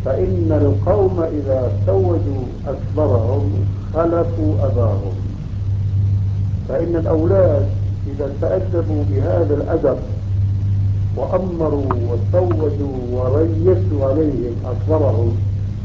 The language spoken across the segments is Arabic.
فإن القوم إذا سودوا أكبرهم خلفوا أباهم. فإن الأولاد إذا تأدبوا بهذا الأدب وأمروا وسودوا وريسوا عليهم أكبرهم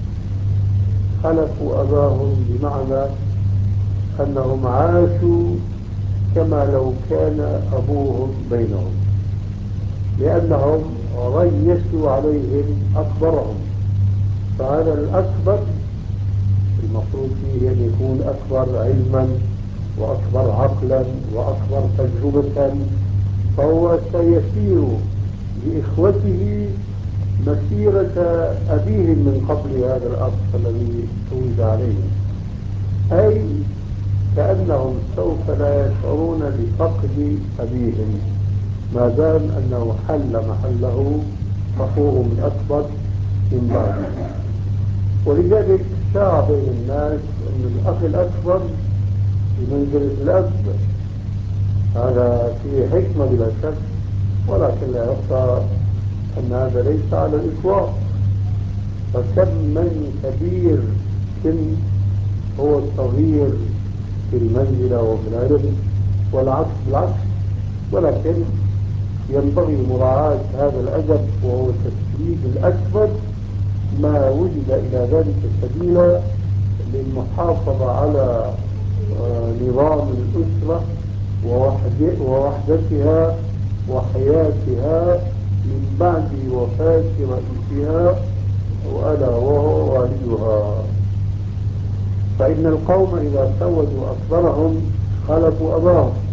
خلفوا أباهم، بمعنى أنهم عاشوا كما لو كان أبوهم بينهم، لأنهم ريسوا عليهم أكبرهم. فهذا الأكبر المفروض فيه أن يكون أكبر علما وأكبر عقلا وأكبر تجربة، فهو سيسير لإخوته مسيرة أبيهم من قبل هذا الأب الذي ولد عليهم، أي كأنهم سوف لا يشعرون بفقد أبيهم ما دام أنه حل محله أخوهم الأكبر من بعده. ولذلك شاع بين الناس أن الأخ الأكبر بمنزلة الأب. هذا فيه حكمة بلا شك، ولكن لا يخفى أن هذا ليس على الإطلاق. فكم من كبير سن هو الصغير في المنزلة وفي العلم، والعكس بالعكس. ولكن ينبغي مراعاة هذا الأدب وهو تسديد الأكبر ما وجد إلى ذلك سبيلا للمحافظة على نظام الأسرة ووحدتها وحياتها من بعد وفاة رئيسها وألا وهو والدها. فإن القوم إذا سودوا أكبرهم خلفوا أباهم.